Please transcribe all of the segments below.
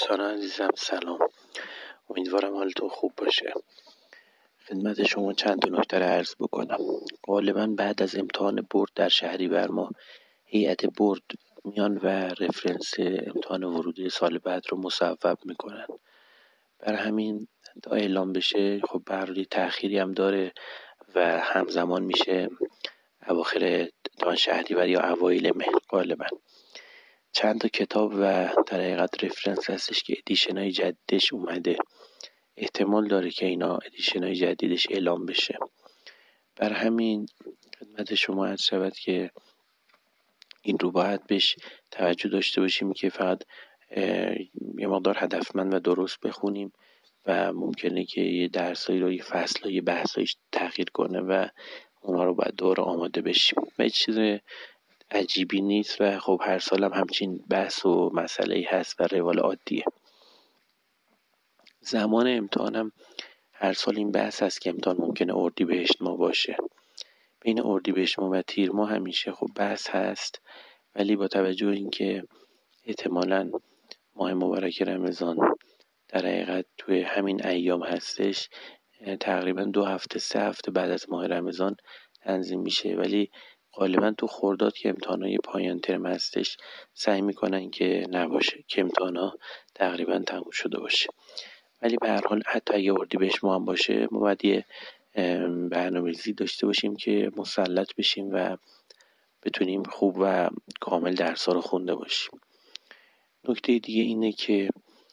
دوستان عزیزم سلام، امیدوارم حالتون خوب باشه. خدمت شما چند تا نکته رو عرض بکنم. غالبا بعد از امتحان برد در شهریور ماه هیئت برد میان و رفرنس امتحان ورودی سال بعد رو مصوب میکنن. بر همین تا اعلام بشه خب برای تأخیری هم داره و همزمان میشه اواخر تا شهریور یا اوایل مهر. غالبا چند تا کتاب و در حقیقت رفرنس هستش که ادیشن های جدیدش اومده، احتمال داره که اینا ادیشن های جدیدش اعلام بشه. بر همین خدمت شما عرض شود که این رو باید بهش توجه داشته باشیم که فقط یه مقدار هدفمند و درست بخونیم و ممکنه که یه درسایی رو یه فصل یه بحثایش تغییر کنه و اونا رو باید دوباره آماده بشیم و هیچ چیز عجیبی نیست و خب هر سال هم همچین بحث و مسئله‌ای هست و روال عادیه. زمان امتحانم هر سال این بحث هست که امتحان ممکنه اردیبهشت ماه باشه. بین اردیبهشت ماه و تیر ماه همیشه خب بحث هست، ولی با توجه اینکه احتمالاً ماه مبارک رمضان در حقیقت توی همین ایام هستش، تقریبا 2 هفته 3 هفته بعد از ماه رمضان تنظیم میشه، ولی غالبا تو خرداد که امتحانای پایان ترم هستش سعی میکنن که نباشه، که امتحانا تقریبا تموم شده باشه. ولی به هر حال حتی اگه اردیبهشت ماه هم باشه ما باید یه برنامه‌ریزی داشته باشیم که مسلط بشیم و بتونیم خوب و کامل درس‌ها رو خونده باشیم. نکته دیگه اینه که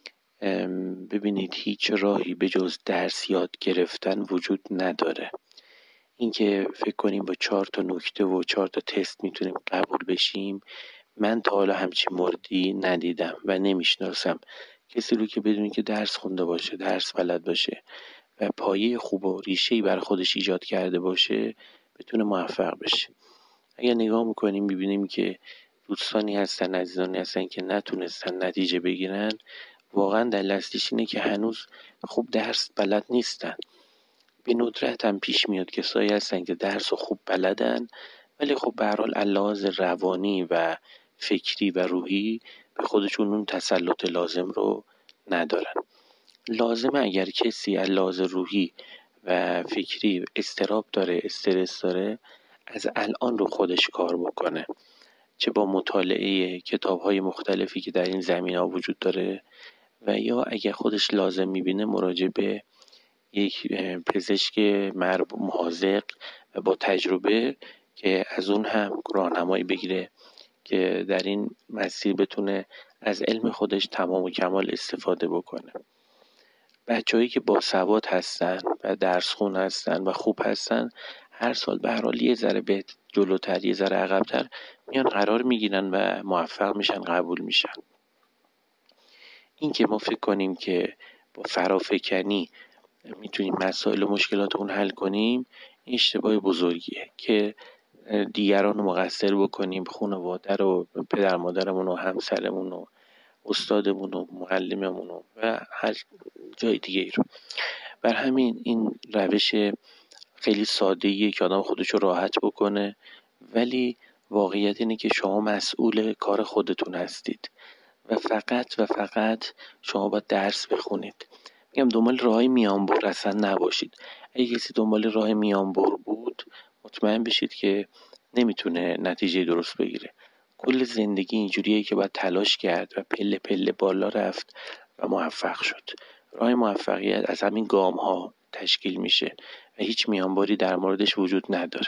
ببینید هیچ راهی به جز درس یاد گرفتن وجود نداره. اینکه فکر کنیم با 4 تا نکته و 4 تا تست میتونیم قبول بشیم، من تا حالا همچین موردی ندیدم و نمیشناسم کسی رو که بدونی که درس خونده باشه، درس بلد باشه و پایه خوب و ریشه‌ای برای خودش ایجاد کرده باشه بتونه موفق بشه. اگر نگاه میکنیم میبینیم که دوستانی هستن، عزیزانی هستن که نتونستن نتیجه بگیرن، واقعا دلیل اصلیش اینه که هنوز خوب درس بلد نیستن. به ندرت هم پیش میاد کسایی هستن که درس خوب بلدن ولی خب به هر حال لحاظ روانی و فکری و روحی به خودشون اون تسلط لازم رو ندارن. لازمه اگر کسی از لحاظ روحی و فکری اضطراب داره، استرس داره، از الان رو خودش کار بکنه، چه با مطالعه کتاب‌های مختلفی که در این زمینه‌ها وجود داره و یا اگر خودش لازم می‌بینه مراجعه به یک پزشک محاذق و با تجربه که از اون هم راهنمایی بگیره که در این مسیر بتونه از علم خودش تمام و کمال استفاده بکنه. بچه‌هایی که باسواد هستن و درسخون هستن و خوب هستن هر سال به هر حال یه ذره به جلوتر یه ذره عقب‌تر میان قرار میگیرن و موفق میشن، قبول میشن. این که ما فکر کنیم که با فرافکنی میتونیم مسائل و مشکلات اون حل کنیم، این اشتباه بزرگیه که دیگران رو مقصر بکنیم، خانواده رو، پدر مادرمون و همسرمون و استادمون و معلممون و هر جای دیگه ای رو. بر همین این روش خیلی ساده‌ایه که آدم خودشو راحت بکنه، ولی واقعیت اینه که شما مسئول کار خودتون هستید و فقط شما باید درس بخونید. میگم دنبال راه میانبر اصلا نباشید. اگه کسی دنبال راه میانبر بود مطمئن بشید که نمیتونه نتیجه درست بگیره. کل زندگی اینجوریه که باید تلاش کرد و پله پله بالا رفت و موفق شد. راه موفقیت از همین گام ها تشکیل میشه و هیچ میانبری در موردش وجود نداره.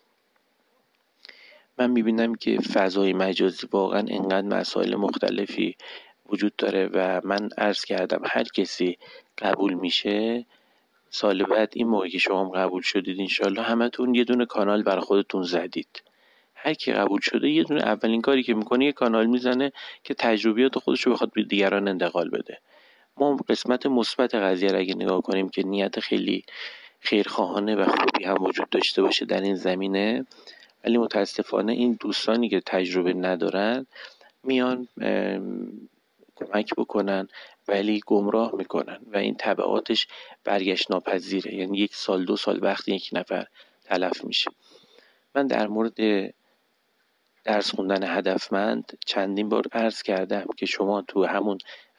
من میبینم که فضای مجازی واقعا انقدر مسائل مختلفی وجود داره و من عرض کردم هر کسی قبول میشه سال بعد این موقعی که شما هم قبول شدید انشالله همتون یه دونه کانال برای خودتون زدید. هر کی قبول شده یه دونه اولین کاری که میکنه یه کانال میزنه که تجربیات خودش رو بخواد به دیگران انتقال بده. ما قسمت مثبت قضیه رو اگه نگاه کنیم که نیت خیلی خیرخواهانه و خوبی هم وجود داشته باشه در این زمینه، ولی متاسفانه این دوستانی که تجربه ندارن میان کمک بکنن ولی گمراه میکنن و این تبعاتش برگشت ناپذیره. یعنی 1 سال 2 سال وقت یک نفر تلف میشه. من در مورد درس خوندن هدفمند چندین بار عرض کردم که شما تو همون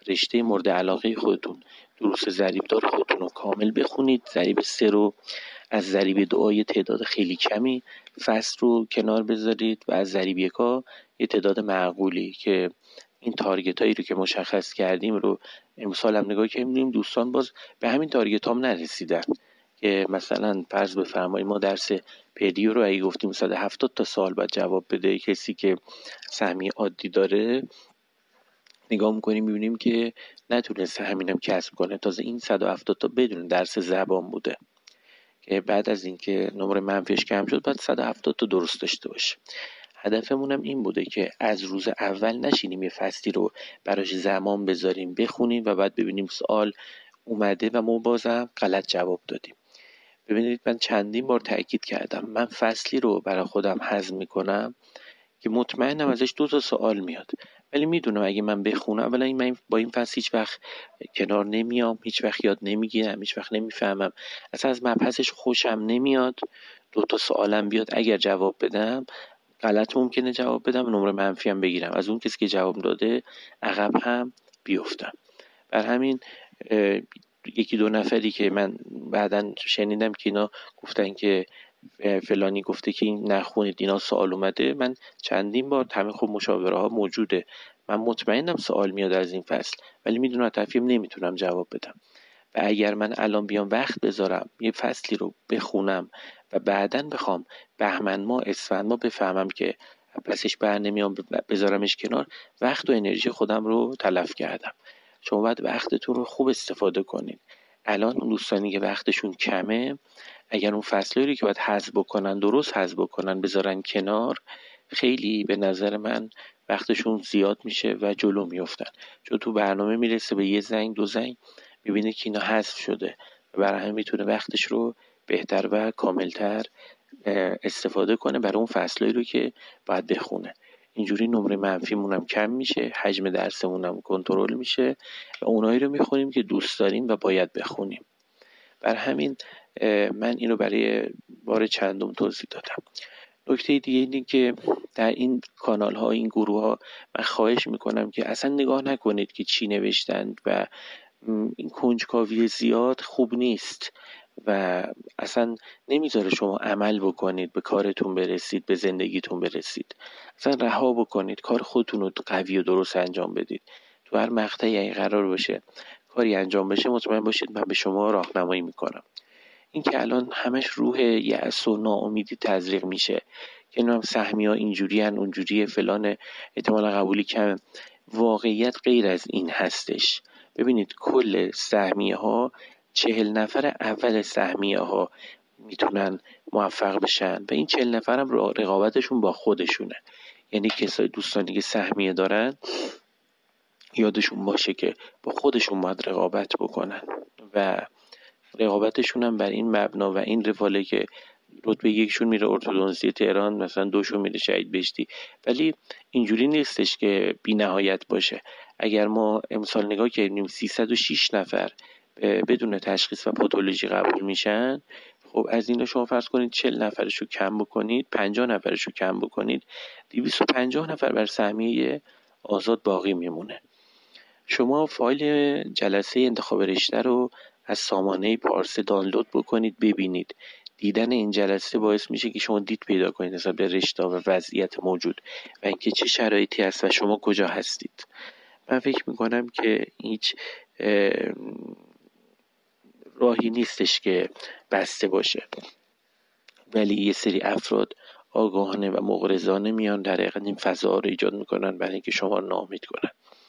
رشته مورد علاقه خودتون، دروس ضریبدار خودتون رو کامل بخونید. ضریب 3 رو از ضریب 2 یه تعداد خیلی کمی فصل رو کنار بذارید و از ضریب 1 یه تعداد معقولی که این تارگت هایی رو که مشخص کردیم رو امسال هم نگاه کردیم، دوستان باز به همین تارگت هم نرسیدن. که مثلا فرض بفرمایید ما درس پدیو رو اگه گفتیم 170 تا سوال باید جواب بده، کسی که سهمیه عادی داره نگاه میکنیم میبینیم که نتونسته همینم کسب کنه. تازه این 170 تا بدون درس زبان بوده که بعد از اینکه نمره منفیش کم شد باید 170 تا درست داشته باشه. هدفمون هم این بوده که از روز اول نشینیم یه فصلی رو براش زمان بذاریم بخونیم و بعد ببینیم سوال اومده و ما بازم غلط جواب دادیم. ببینید من چندین بار تأکید کردم من فصلی رو برای خودم هضم میکنم که مطمئنم ازش 2 تا سوال میاد، ولی میدونم اگه من بخونم اولا من با این فصل هیچ وقت کنار نمیام، هیچ وقت یاد نمیگیرم، هیچ وقت نمیفهمم، اصلا از مبحثش خوشم نمیاد. 2 تا سوالم بیاد اگر جواب بدم غلط ممکنه جواب بدم، نمره منفی هم بگیرم، از اون کسی که جواب داده عقب هم بیفتم. بر همین 1-2 نفری که من بعداً شنیدم که اینا گفتن که فلانی گفته که این نخونید اینا سوال اومده، من چندین بار همین خب مشاوره ها موجوده، من مطمئنم سوال میاد از این فصل ولی میدونم تفهیم نمیتونم جواب بدم. و اگر من الان بیام وقت بذارم یه فصلی رو بخونم و بعداً بخوام بهمن ماه اسفند ماه بفهمم که پسش بر نمیام بذارمش کنار، وقت و انرژی خودم رو تلف کردم. شما باید وقتتون رو خوب استفاده کنید. الان اون دوستانی که وقتشون کمه اگر اون فصلی رو که باید حذف بکنن درست حذف بکنن بذارن کنار، خیلی به نظر من وقتشون زیاد میشه و جلو میافتن، چون تو برنامه میرسه به 1 زنگ 2 زنگ میبینه که اینا حذف شده و برای همین میتونه وقتش رو بهتر و کاملتر استفاده کنه برای اون فصلایی رو که باید بخونه. اینجوری نمره منفیمون هم کم میشه، حجم درسمون هم کنترل میشه و اونایی رو میخونیم که دوست داریم و باید بخونیم. بر همین من اینو برای بار چندم توضیح دادم. نکته دیگه اینه که در این کانال ها این گروه ها من خواهش میکنم که اصلا نگاه نکنید که چی نوشتند و این کنجکاوی زیاد خوب نیست و اصلا نمیذاره شما عمل بکنید، به کارتون برسید، به زندگیتون برسید. اصلا رها بکنید، کار خودتون رو قوی و درست انجام بدید. تو هر مقطعی اگه قرار باشه کاری انجام بشه مطمئن باشید من به شما راهنمایی میکنم. این که الان همش روح یأس و ناامیدی تزریق میشه که نام سهمی ها اینجوری هن اونجوری فلان احتمال قبولی کم، واقعیت غیر از این هستش. ببینید کل سهمیه ها 40 نفر اول سهمیه ها میتونن موفق بشن و این 40 نفر هم رقابتشون با خودشونه. یعنی کسای دوستانی که سهمیه دارن یادشون باشه که با خودشون باید رقابت بکنن و رقابتشون هم بر این مبنا و این رفاله که رتبه 1 میره ارتودنسی تهران، مثلا 2 میره شهید بهشتی، ولی اینجوری نیستش که بی نهایت باشه. اگر ما امسال نگاه کردیم 306 نفر بدون تشخیص و پاتولوژی قبول میشن، خب از این شما فرض کنید 40 نفرشو کم بکنید، 50 نفرشو کم بکنید، 250 نفر بر سهمیه آزاد باقی میمونه. شما فایل جلسه انتخاب رشته رو از سامانه پارسه دانلود بکنید ببینید. دیدن این جلسه باعث میشه که شما دید پیدا کنید نسبت به رشته و وضعیت موجود و اینکه چه شرایطی هست و شما کجا هستید. من فکر میکنم که هیچ راهی نیستش که بسته باشه، ولی یه سری افراد آگاهانه و مغرضانه میان در حقیقت این فضا رو ایجاد میکنن برای اینکه شما رو ناامید کنن.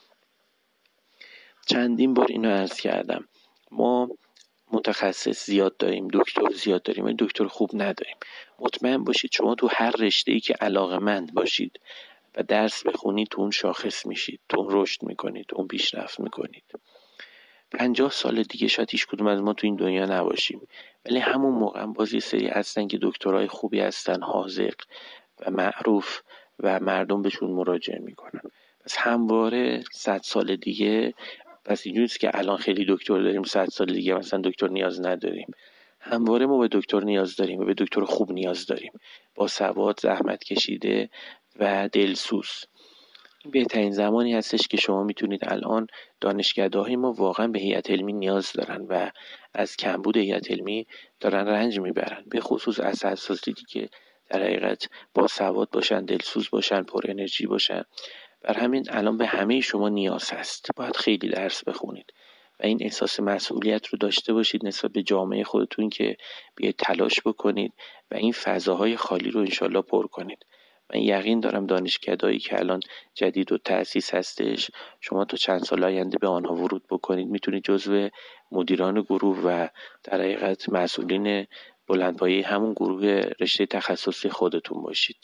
چندین بار اینو عرض کردم، ما متخصص زیاد داریم، دکتر زیاد داریم ولی دکتر خوب نداریم. مطمئن باشید شما تو هر رشته‌ای که علاقه‌مند باشید و درس بخونید تو اون شاخص میشید، تو اون رشد میکنید، تو اون پیشرفت میکنید. 50 سال دیگه شاید هیچ کدوم از ما تو این دنیا نباشیم، ولی همون موقع هم باز یه سری هستن که دکترای خوبی هستن، حاذق و معروف و مردم بهشون مراجعه میکنن. پس همواره 100 سال دیگه، پس اینجوری نیست که الان خیلی دکتر داریم 100 سال دیگه مثلا دکتر نیاز نداریم. همواره ما به دکتر نیاز داریم و به دکتر خوب نیاز داریم، با سواد، زحمت کشیده و دلسوز. بهترین زمانی هستش که شما میتونید الان دانشکده‌های ما واقعا به هیئت علمی نیاز دارن و از کمبود هیئت علمی دارن رنج میبرن، به خصوص از اساتیدی که در حقیقت با سواد باشن، دلسوز باشن، پر انرژی باشن. بر همین الان به همه شما نیاز هست، باید خیلی درس بخونید و این احساس مسئولیت رو داشته باشید نسبت به جامعه خودتون که بیاید تلاش بکنید و این فضاهای خالی رو انشالله پر کنید. من یقین دارم دانشکده‌ای که الان جدید و تأسیس هستش، شما تا چند سال آینده به آنها ورود بکنید میتونید جزو مدیران گروه و در حقیقت مسئولین بلندپایه همون گروه رشته تخصصی خودتون باشید.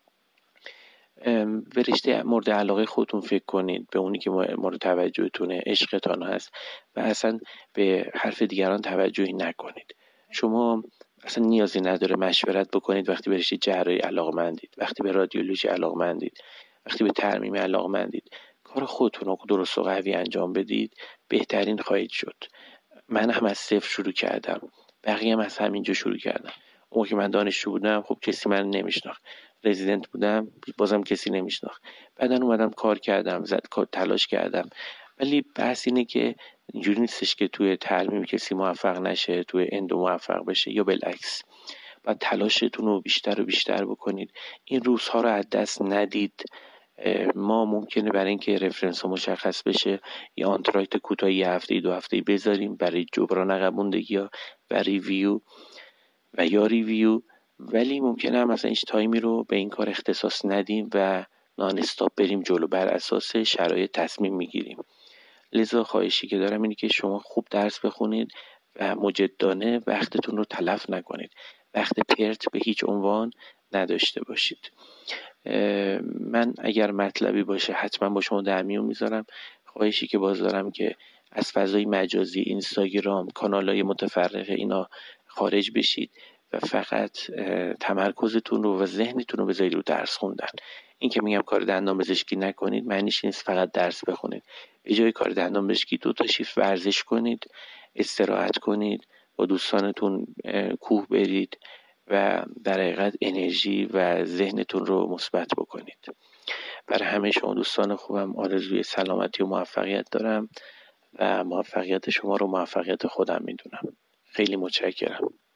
به رشته مورد علاقه خودتون فکر کنید، به اونی که مورد توجهتونه، عشقتان هست و اصلا به حرف دیگران توجهی نکنید. شما اصلا نیازی نداره مشورت بکنید وقتی به رشته جراحی علاقه‌مندید، وقتی به رادیولوژی علاقه‌مندید، وقتی به ترمیم علاقه‌مندید، کار خودتون رو درست و قوی انجام بدید، بهترین خواهید شد. من هم از صفر شروع کردم، بقیه هم از همینجا شروع کردم. اون که من دانشجو بودم خب کسی من نمیشناخت، رزیدنت بودم بازم کسی نمیشناخت، بعدا اومدم کار کردم، تلاش کردم. ولی بحث اینه که اینجوری نیستش که توی ترمیم کسی موفق نشه توی اندو موفق بشه یا بالعکس. باید تلاشتون رو بیشتر و بیشتر بکنید، این روزها رو از دست ندید. ما ممکنه برای اینکه رفرنس ها مشخص بشه یا آنترایت کوتاه یه هفته 2 هفته بذاریم برای جبران عقب موندگی ها و ریویو و یا ریویو، ولی ممکنه هم مثلا هیچ تایمی رو به این کار اختصاص ندیم و نان استاپ بریم جلو، بر اساس شرایط تصمیم میگیریم. لذا خواهشی که دارم اینه که شما خوب درس بخونید و مجدانه وقتتون رو تلف نکنید، وقت پرت به هیچ عنوان نداشته باشید. من اگر مطلبی باشه حتما با شما در میون میذارم. خواهشی که باز دارم که از فضای مجازی، اینستاگرام، کانال‌های متفرقه اینا خارج بشید و فقط تمرکزتون رو و ذهنتون رو بذارید رو درس خوندن. این که میگم کار دندان پزشکی نکنید معنیش نیست فقط درس بخونید. به جای کار دندان پزشکی 2 تا شیفت ورزش کنید، استراحت کنید، با دوستانتون کوه برید و در حقیقت انرژی و ذهنتون رو مثبت بکنید. برای همه شما دوستان خوبم آرزوی سلامتی و موفقیت دارم و موفقیت شما رو موفقیت خودم میدونم. خیلی متشکرم.